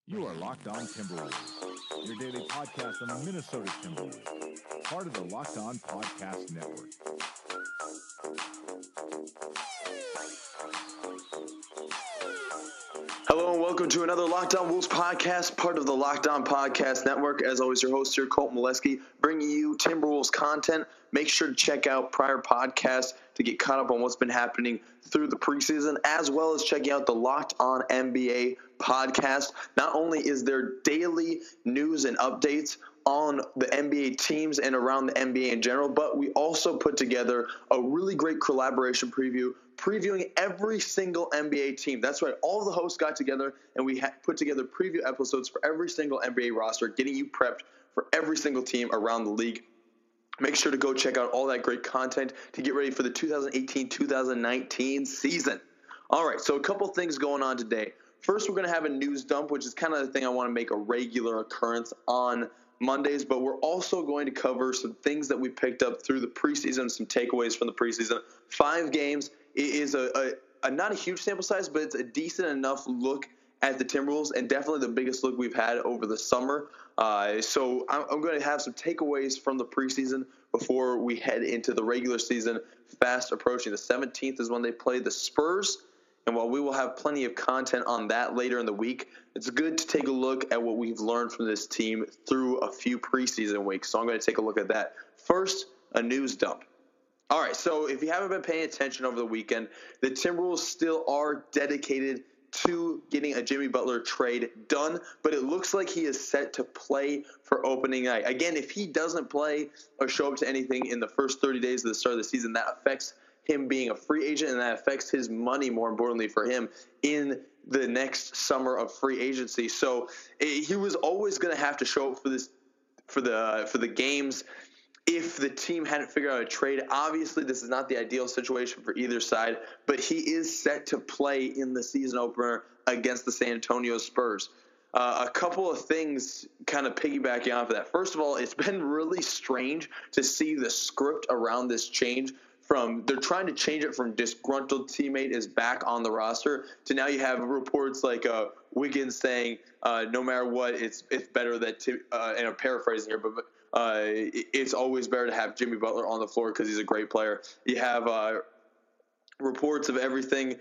You are Locked On Timberwolves, your daily podcast on the Minnesota Timberwolves, part of the Locked On Podcast Network. Hello and welcome to another Locked On Wolves podcast, part of the Locked On Podcast Network. As always, your host here, Colton Molesky, bringing you Timberwolves content. Make sure to check out prior podcasts to get caught up on what's been happening through the preseason, as well as checking out the Locked On NBA podcast. Not only is there daily news and updates on the NBA teams and around the NBA in general, but we also put together a really great collaboration previewing every single NBA team. That's right, all of the hosts got together and we put together preview episodes for every single NBA roster, getting you prepped for every single team around the league. Make sure to go check out all that great content to get ready for the 2018-2019 season. All right, so a couple things going on today. First, we're going to have a news dump, which is kind of the thing I want to make a regular occurrence on Mondays, but we're also going to cover some things that we picked up through the preseason, some takeaways from the preseason. 5 games. It is a not a huge sample size, but it's a decent enough look at the Timberwolves, and definitely the biggest look we've had over the summer. So I'm going to have some takeaways from the preseason before we head into the regular season, fast approaching. The 17th is when they play the Spurs, and while we will have plenty of content on that later in the week, it's good to take a look at what we've learned from this team through a few preseason weeks. So I'm going to take a look at that. First, a news dump. All right, so if you haven't been paying attention over the weekend, the Timberwolves still are dedicated to getting a Jimmy Butler trade done, but it looks like he is set to play for opening night. Again, if he doesn't play or show up to anything in the first 30 days of the start of the season, that affects him being a free agent, and that affects his money, more importantly for him, in the next summer of free agency. So he was always going to have to show up for the games if the team hadn't figured out a trade. Obviously, this is not the ideal situation for either side, but he is set to play in the season opener against the San Antonio Spurs. A couple of things kind of piggybacking off of that. First of all, it's been really strange to see the script around this change. They're trying to change it from disgruntled teammate is back on the roster to now you have reports like Wiggins saying no matter what, it's better that and I'm paraphrasing here, but it's always better to have Jimmy Butler on the floor because he's a great player. You have reports of everything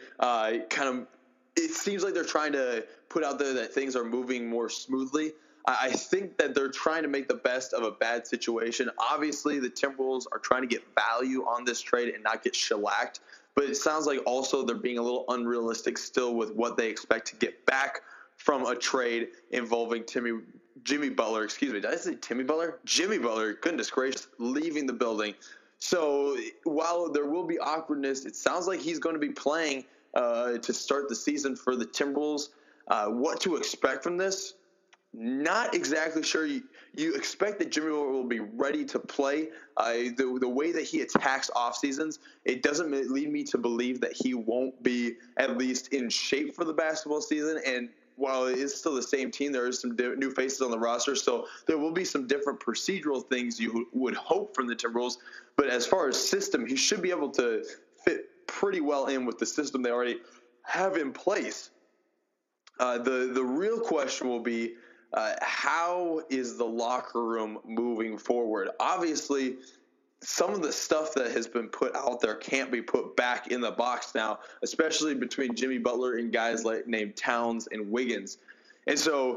it seems like they're trying to put out there that things are moving more smoothly. I think that they're trying to make the best of a bad situation. Obviously, the Timberwolves are trying to get value on this trade and not get shellacked, but it sounds like also they're being a little unrealistic still with what they expect to get back from a trade involving Jimmy Butler. Excuse me, did I say Timmy Butler? Jimmy Butler, goodness gracious, leaving the building. So while there will be awkwardness, it sounds like he's going to be playing to start the season for the Timberwolves. What to expect from this? Not exactly sure. You expect that Jimmy Butler will be ready to play. The way that he attacks off seasons, it doesn't lead me to believe that he won't be at least in shape for the basketball season. And while it is still the same team, there is some new faces on the roster, so there will be some different procedural things you would hope from the Timberwolves. But as far as system, he should be able to fit pretty well in with the system they already have in place. The real question will be, how is the locker room moving forward? Obviously, some of the stuff that has been put out there can't be put back in the box now, especially between Jimmy Butler and guys named Towns and Wiggins. And so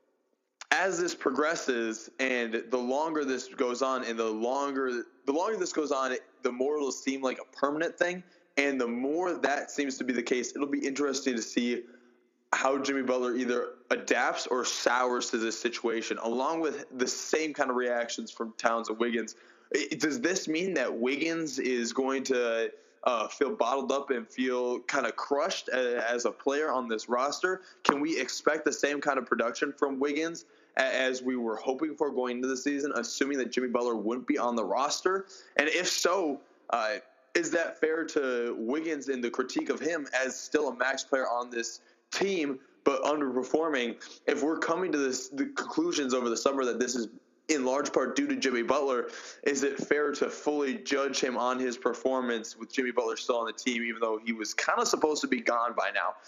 as this progresses and the longer this goes on and the longer this goes on, the more it'll seem like a permanent thing. And the more that seems to be the case, it'll be interesting to see how Jimmy Butler either adapts or sours to this situation, along with the same kind of reactions from Towns and Wiggins. Does this mean that Wiggins is going to feel bottled up and feel kind of crushed as a player on this roster? Can we expect the same kind of production from Wiggins as we were hoping for going into the season, assuming that Jimmy Butler wouldn't be on the roster? And if so, is that fair to Wiggins in the critique of him as still a max player on this team but underperforming? If we're coming to the conclusions over the summer that this is in large part due to Jimmy Butler, is it fair to fully judge him on his performance with Jimmy Butler still on the team, even though he was kind of supposed to be gone by now?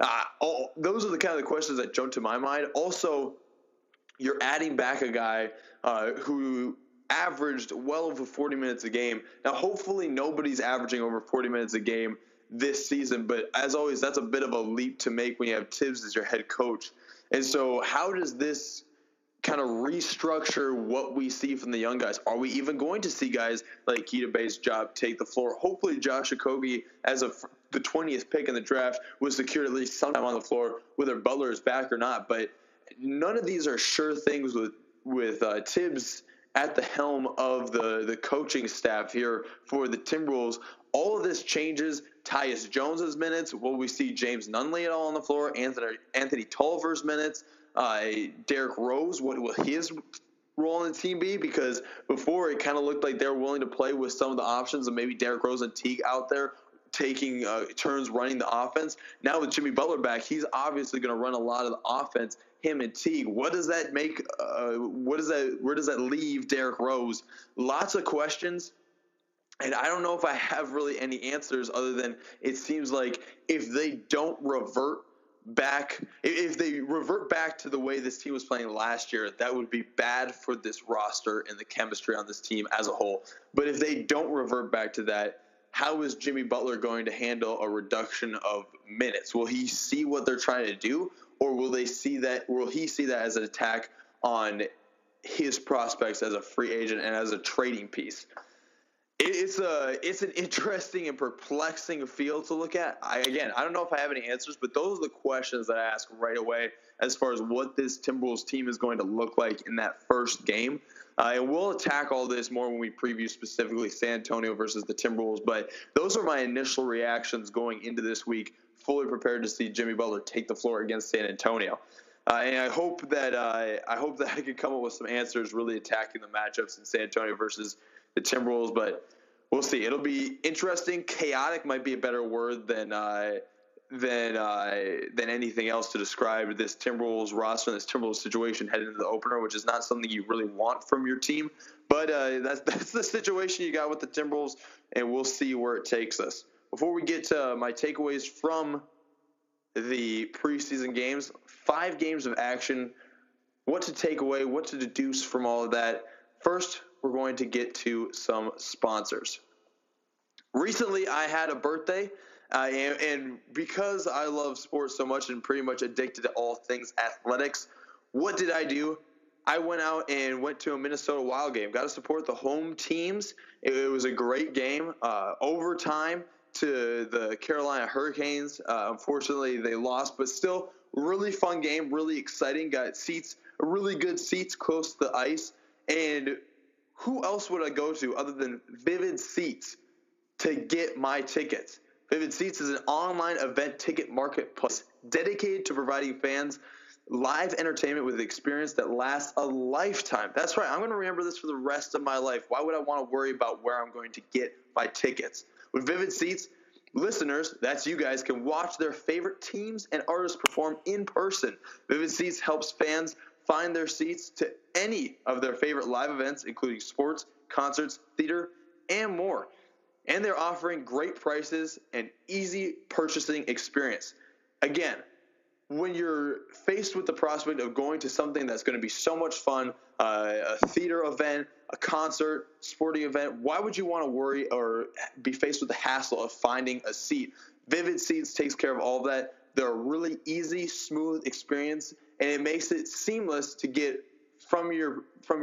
Those are the kind of the questions that jump to my mind. Also, you're adding back a guy who averaged well over 40 minutes a game. Now, hopefully nobody's averaging over 40 minutes a game this season, but as always, that's a bit of a leap to make when you have Tibbs as your head coach. And so how does this kind of restructure what we see from the young guys? Are we even going to see guys like Keita Bates-Diop take the floor? Hopefully Josh Okogie, as of the 20th pick in the draft, was secured at least sometime on the floor, whether Butler is back or not. But none of these are sure things with Tibbs at the helm of the coaching staff here for the Timberwolves. All of this changes Tyus Jones's minutes. Will we see James Nunley at all on the floor? Anthony Tolliver's minutes? Derrick Rose, what will his role in the team be? Because before it kind of looked like they were willing to play with some of the options of maybe Derrick Rose and Teague out there taking turns running the offense. Now with Jimmy Butler back, he's obviously going to run a lot of the offense, him and Teague. What does that make? Where does that leave Derrick Rose? Lots of questions. And I don't know if I have really any answers other than it seems like if they don't revert back, if they revert back to the way this team was playing last year, that would be bad for this roster and the chemistry on this team as a whole. But if they don't revert back to that, how is Jimmy Butler going to handle a reduction of minutes? Will he see what they're trying to do, or will he see that as an attack on his prospects as a free agent and as a trading piece? It's an interesting and perplexing field to look at. I don't know if I have any answers, but those are the questions that I ask right away as far as what this Timberwolves team is going to look like in that first game. And we'll attack all this more when we preview specifically San Antonio versus the Timberwolves. But those are my initial reactions going into this week, fully prepared to see Jimmy Butler take the floor against San Antonio. And I hope that I can come up with some answers really attacking the matchups in San Antonio versus the Timberwolves, but we'll see. It'll be interesting. Chaotic might be a better word than anything else to describe this Timberwolves roster and this Timberwolves situation heading into the opener, which is not something you really want from your team. But that's the situation you got with the Timberwolves, and we'll see where it takes us. Before we get to my takeaways from the preseason games, 5 games of action, what to take away, what to deduce from all of that. First, we're going to get to some sponsors. Recently, I had a birthday, and because I love sports so much and pretty much addicted to all things athletics, what did I do? I went out and went to a Minnesota Wild game. Got to support the home teams. It was a great game. Overtime to the Carolina Hurricanes. Unfortunately, they lost, but still, really fun game, really exciting. Got seats, really good seats close to the ice, and who else would I go to other than Vivid Seats to get my tickets? Vivid Seats is an online event ticket marketplace dedicated to providing fans live entertainment with an experience that lasts a lifetime. That's right. I'm going to remember this for the rest of my life. Why would I want to worry about where I'm going to get my tickets? With Vivid Seats, listeners, that's you guys, can watch their favorite teams and artists perform in person. Vivid Seats helps fans find their seats to any of their favorite live events, including sports, concerts, theater, and more. And they're offering great prices and easy purchasing experience. Again, when you're faced with the prospect of going to something that's going to be so much fun, a theater event, a concert, sporting event, why would you want to worry or be faced with the hassle of finding a seat? Vivid Seats takes care of all of that. They're a really easy, smooth experience, and it makes it seamless to get from your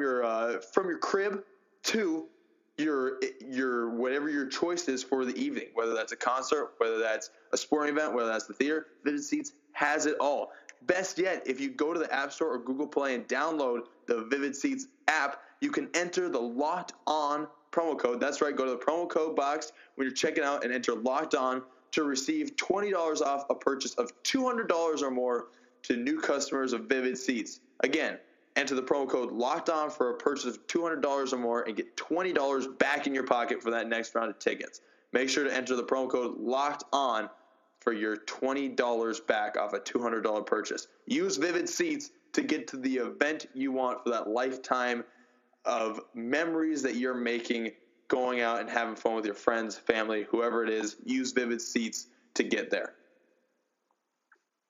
crib to your whatever your choice is for the evening, whether that's a concert, whether that's a sporting event, whether that's the theater. Vivid Seats has it all. Best yet, if you go to the App Store or Google Play and download the Vivid Seats app, you can enter the Locked On promo code. That's right. Go to the promo code box when you're checking out and enter Locked On to receive $20 off a purchase of $200 or more to new customers of Vivid Seats. Again, enter the promo code Locked On for a purchase of $200 or more and get $20 back in your pocket for that next round of tickets. Make sure to enter the promo code Locked On for your $20 back off a $200 purchase. Use Vivid Seats to get to the event you want for that lifetime of memories that you're making going out and having fun with your friends, family, whoever it is. Use Vivid Seats to get there.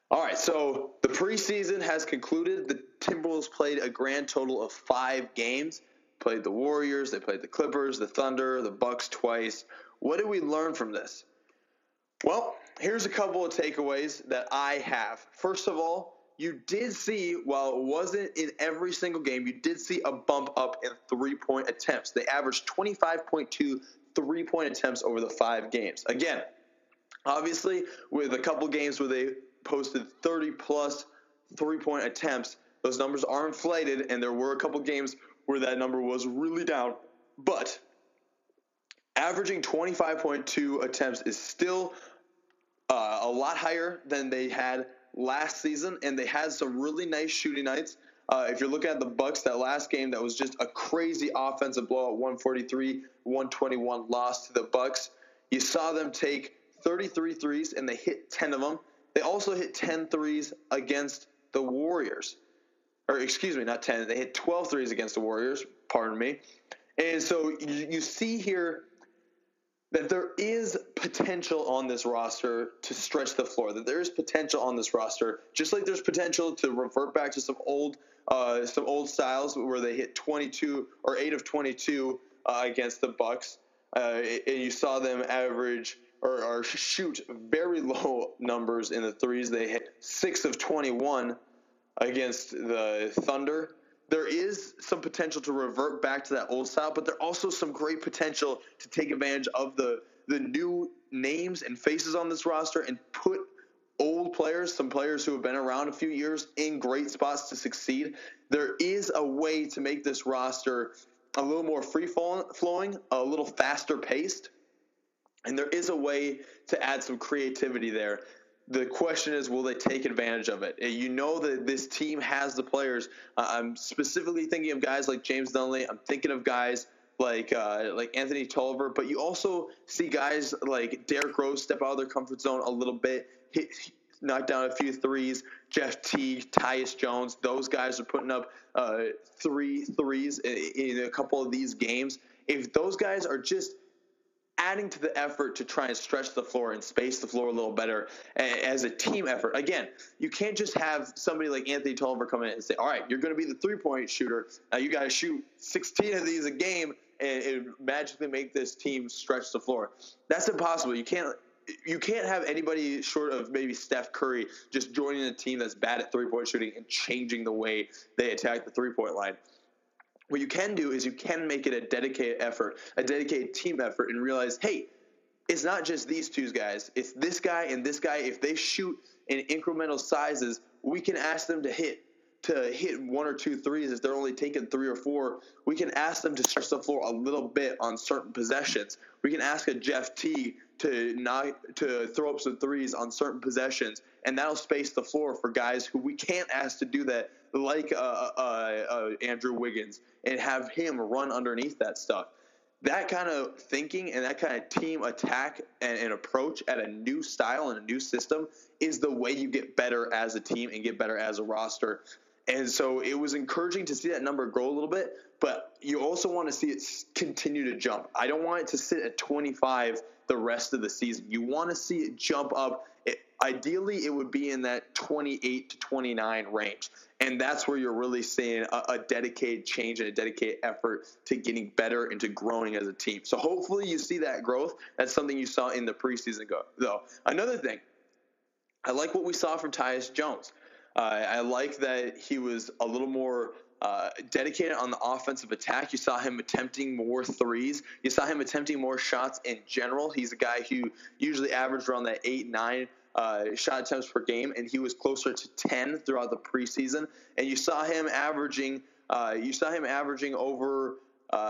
All right, so the preseason has concluded. The Timberwolves played a grand total of 5 games. Played the Warriors, they played the Clippers, the Thunder, the Bucks twice. What did we learn from this? Well, here's a couple of takeaways that I have. First of all, you did see, while it wasn't in every single game, you did see a bump up in three-point attempts. They averaged 25.2 three-point attempts over the 5 games. Again, obviously, with a couple games where they posted 30-plus three-point attempts, those numbers are inflated, and there were a couple games where that number was really down. But averaging 25.2 attempts is still a lot higher than they had last season, and they had some really nice shooting nights. If you're looking at the Bucks, that last game, that was just a crazy offensive blowout, 143-121 loss to the Bucks. You saw them take 33 threes, and they hit 10 of them. They also hit 10 threes against the Warriors. Or excuse me, not 10. They hit 12 threes against the Warriors, pardon me. And so you see here that there is potential on this roster to stretch the floor, that there is potential on this roster, just like there's potential to revert back to some old styles where they hit 22 or 8 of 22 against the Bucks. And you saw them average or shoot very low numbers in the threes. They hit 6 of 21 against the Thunder. There is some potential to revert back to that old style, but there's also some great potential to take advantage of the new names and faces on this roster and put old players, some players who have been around a few years, in great spots to succeed. There is a way to make this roster a little more free-flowing, a little faster paced, and there is a way to add some creativity there. The question is, will they take advantage of it? You know that this team has the players. I'm specifically thinking of guys like James Dunley. I'm thinking of guys like Anthony Tolliver. But you also see guys like Derrick Rose step out of their comfort zone a little bit, knock down a few threes. Jeff Teague, Tyus Jones, those guys are putting up 3 threes in a couple of these games. If those guys are just adding to the effort to try and stretch the floor and space the floor a little better as a team effort. Again, you can't just have somebody like Anthony Tolliver come in and say, all right, you're going to be the three-point shooter. Now you got to shoot 16 of these a game and magically make this team stretch the floor. That's impossible. You can't have anybody short of maybe Steph Curry just joining a team that's bad at three-point shooting and changing the way they attack the three-point line. What you can do is you can make it a dedicated effort, a dedicated team effort, and realize, hey, it's not just these two guys. It's this guy and this guy. If they shoot in incremental sizes, we can ask them to hit 1 or 2 threes. If they're only taking 3 or 4, we can ask them to stretch the floor a little bit on certain possessions. We can ask a Jeff Teague to throw up some threes on certain possessions, and that'll space the floor for guys who we can't ask to do that, like Andrew Wiggins, and have him run underneath that stuff. That kind of thinking and that kind of team attack and approach at a new style and a new system is the way you get better as a team and get better as a roster. And so it was encouraging to see that number grow a little bit, but you also want to see it continue to jump. I don't want it to sit at 25 the rest of the season. You want to see it jump up. Ideally, it would be in that 28 to 29 range. And that's where you're really seeing a dedicated change and a dedicated effort to getting better and to growing as a team. So hopefully you see that growth. That's something you saw in the preseason though. Another thing, I like what we saw from Tyus Jones. I like that he was a little more dedicated on the offensive attack. You saw him attempting more threes. You saw him attempting more shots in general. He's a guy who usually averaged around that 8-9 shot attempts per game, and he was closer to 10 throughout the preseason. And you saw him averaging over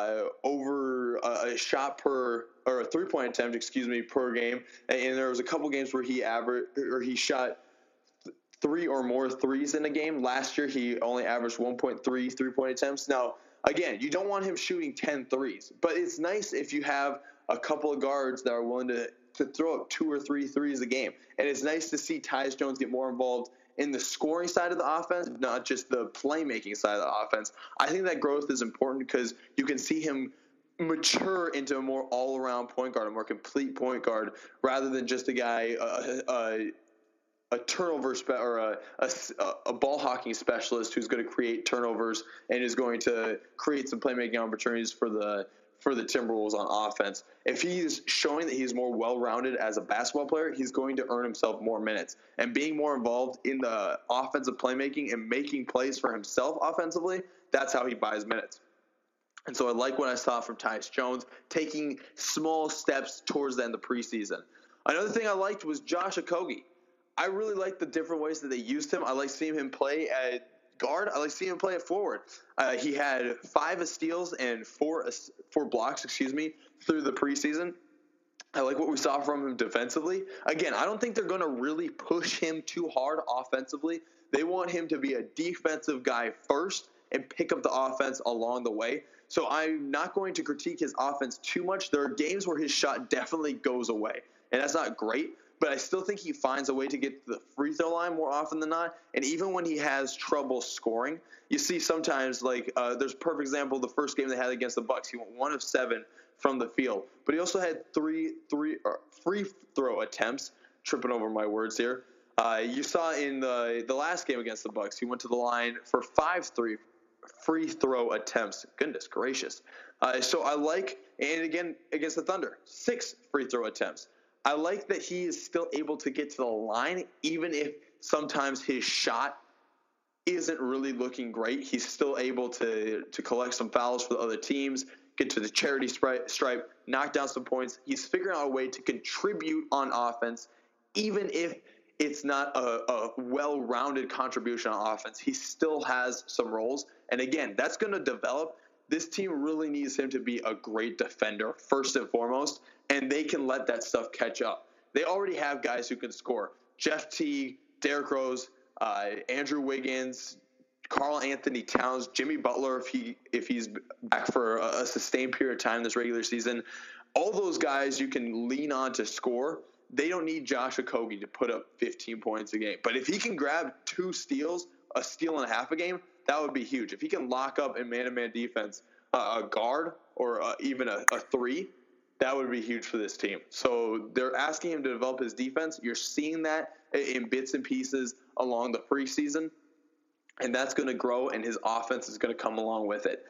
a shot per or a 3-point attempt, per game. And there was a couple games where he shot 3 or more threes in a game. Last year, he only averaged 1.3 3-point attempts. Now, again, you don't want him shooting 10 threes, but it's nice if you have a couple of guards that are willing to throw up 2 or 3 threes a game. And it's nice to see Tyus Jones get more involved in the scoring side of the offense, not just the playmaking side of the offense. I think that growth is important because you can see him mature into a more all-around point guard, a more complete point guard, rather than just a guy turnover or a ball hawking specialist who's going to create turnovers and is going to create some playmaking opportunities for the Timberwolves on offense. If he's showing that he's more well-rounded as a basketball player, he's going to earn himself more minutes. And being more involved in the offensive playmaking and making plays for himself offensively, that's how he buys minutes. And so I like what I saw from Tyus Jones, taking small steps towards the end of the preseason. Another thing I liked was Josh Okogie. I really like the different ways that they used him. I like seeing him play at guard. I like seeing him play at forward. He had 5 steals and 4 blocks, through the preseason. I like what we saw from him defensively. Again, I don't think they're going to really push him too hard offensively. They want him to be a defensive guy first and pick up the offense along the way. So I'm not going to critique his offense too much. There are games where his shot definitely goes away, and that's not great. But I still think he finds a way to get to the free throw line more often than not. And even when he has trouble scoring, you see sometimes, there's a perfect example, the first game they had against the Bucks. He went 1 of 7 from the field. But he also had three free throw attempts, tripping over my words here. You saw in the last game against the Bucks, he went to the line for 5 free throw attempts. Goodness gracious. So I like, and again, against the Thunder, 6 free throw attempts. I like that he is still able to get to the line, even if sometimes his shot isn't really looking great. He's still able to collect some fouls for the other teams, get to the charity stripe, knock down some points. He's figuring out a way to contribute on offense, even if it's not a well-rounded contribution on offense. He still has some roles. And again, that's going to develop. This team really needs him to be a great defender, first and foremost, and they can let that stuff catch up. They already have guys who can score. Jeff Teague, Derrick Rose, Andrew Wiggins, Karl Anthony Towns, Jimmy Butler, if he's back for a sustained period of time this regular season. All those guys you can lean on to score. They don't need Josh Okogie to put up 15 points a game. But if he can grab 2 steals, a steal and a half a game, that would be huge. If he can lock up in man-to-man defense a guard or even a 3, that would be huge for this team. So they're asking him to develop his defense. You're seeing that in bits and pieces along the preseason, and that's going to grow, and his offense is going to come along with it.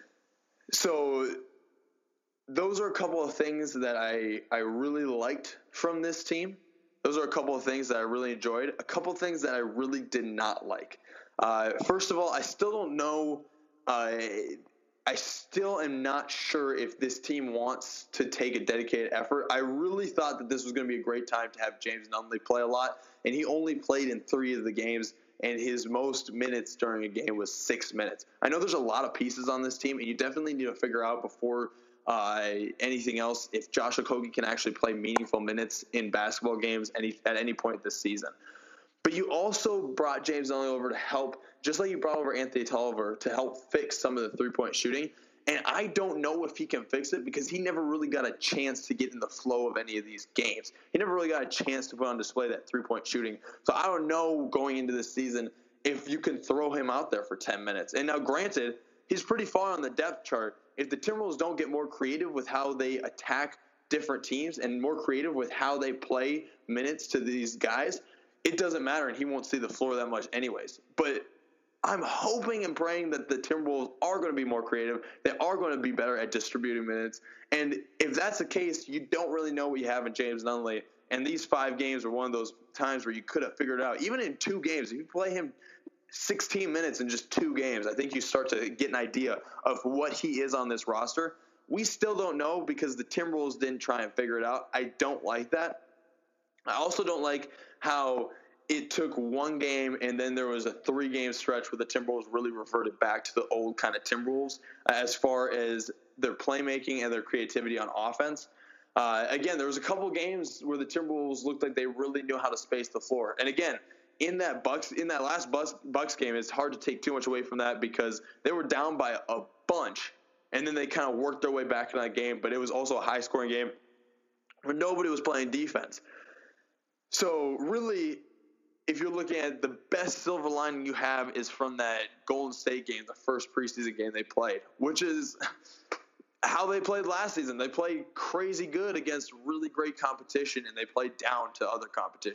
So those are a couple of things that I really liked from this team. Those are a couple of things that I really enjoyed. A couple of things that I really did not like. First of all, I still don't know. I still am not sure if this team wants to take a dedicated effort. I really thought that this was going to be a great time to have James Nunley play a lot, and he only played in 3 of the games, and his most minutes during a game was 6 minutes. I know there's a lot of pieces on this team, and you definitely need to figure out before anything else if Josh Okogie can actually play meaningful minutes in basketball games at any point this season. But you also brought James Nunley over to help, just like you brought over Anthony Tolliver, to help fix some of the three-point shooting. And I don't know if he can fix it because he never really got a chance to get in the flow of any of these games. He never really got a chance to put on display that three-point shooting. So I don't know going into this season if you can throw him out there for 10 minutes. And now, granted, he's pretty far on the depth chart. If the Timberwolves don't get more creative with how they attack different teams and more creative with how they play minutes to these guys, it doesn't matter, and he won't see the floor that much anyways. But I'm hoping and praying that the Timberwolves are going to be more creative. They are going to be better at distributing minutes. And if that's the case, you don't really know what you have in James Nunley. And these 5 games are one of those times where you could have figured it out. Even in 2 games, if you play him 16 minutes in just 2 games, I think you start to get an idea of what he is on this roster. We still don't know because the Timberwolves didn't try and figure it out. I don't like that. I also don't like how it took 1 game and then there was a 3-game stretch where the Timberwolves really reverted back to the old kind of Timberwolves as far as their playmaking and their creativity on offense. Again, there was a couple games where the Timberwolves looked like they really knew how to space the floor. And again, in that last Bucks game, it's hard to take too much away from that because they were down by a bunch and then they kind of worked their way back in that game. But it was also a high-scoring game where nobody was playing defense. So really, if you're looking at the best silver lining you have is from that Golden State game, the first preseason game they played, which is how they played last season. They played crazy good against really great competition, and they played down to other competition.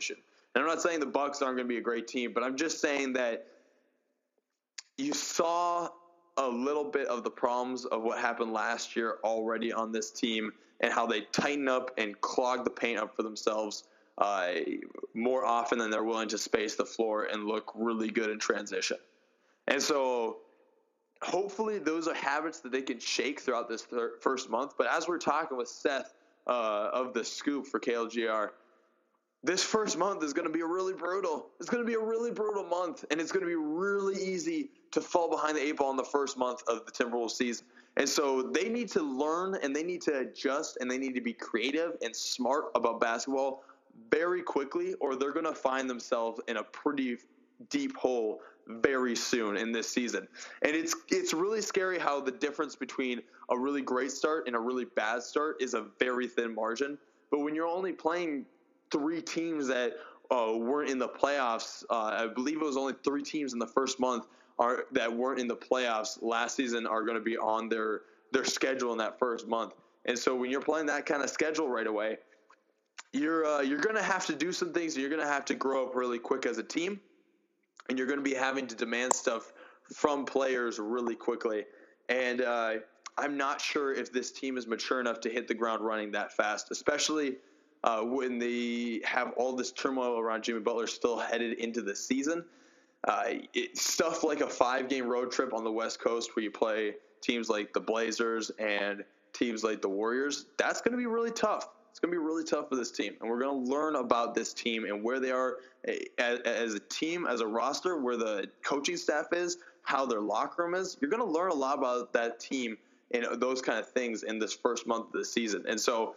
And I'm not saying the Bucks aren't going to be a great team, but I'm just saying that you saw a little bit of the problems of what happened last year already on this team and how they tighten up and clog the paint up for themselves more often than they're willing to space the floor and look really good in transition. And so hopefully those are habits that they can shake throughout this first month. But as we're talking with Seth of The Scoop for KLGR, this first month is going to be really brutal. It's going to be a really brutal month, and it's going to be really easy to fall behind the eight ball in the first month of the Timberwolves season. And so they need to learn, and they need to adjust, and they need to be creative and smart about basketball very quickly, or they're going to find themselves in a pretty deep hole very soon in this season. And it's really scary how the difference between a really great start and a really bad start is a very thin margin. But when you're only playing 3 teams that weren't in the playoffs, I believe it was only 3 teams in the first month that weren't in the playoffs last season are going to be on their schedule in that first month. And so when you're playing that kind of schedule right away, you're going to have to do some things. You're going to have to grow up really quick as a team, and you're going to be having to demand stuff from players really quickly. And I'm not sure if this team is mature enough to hit the ground running that fast, especially when they have all this turmoil around Jimmy Butler still headed into the season. Stuff like a 5-game road trip on the West Coast where you play teams like the Blazers and teams like the Warriors, that's going to be really tough. It's going to be really tough for this team. And we're going to learn about this team and where they are as a team, as a roster, where the coaching staff is, how their locker room is. You're going to learn a lot about that team and those kind of things in this first month of the season. And so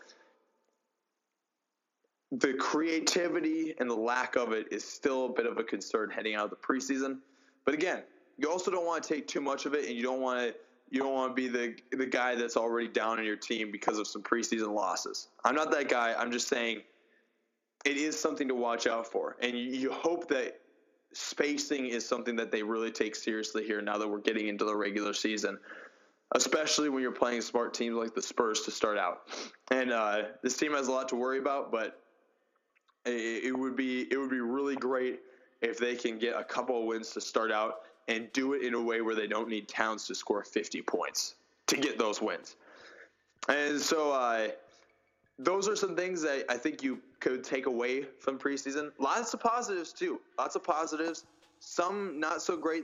the creativity and the lack of it is still a bit of a concern heading out of the preseason. But again, you also don't want to take too much of it, and you don't want to be the guy that's already down on your team because of some preseason losses. I'm not that guy. I'm just saying it is something to watch out for. And you hope that spacing is something that they really take seriously here now that we're getting into the regular season, especially when you're playing smart teams like the Spurs to start out. And this team has a lot to worry about, but it would be really great if they can get a couple of wins to start out and do it in a way where they don't need Towns to score 50 points to get those wins. And so those are some things that I think you could take away from preseason. Lots of positives, too. Lots of positives. Some not so great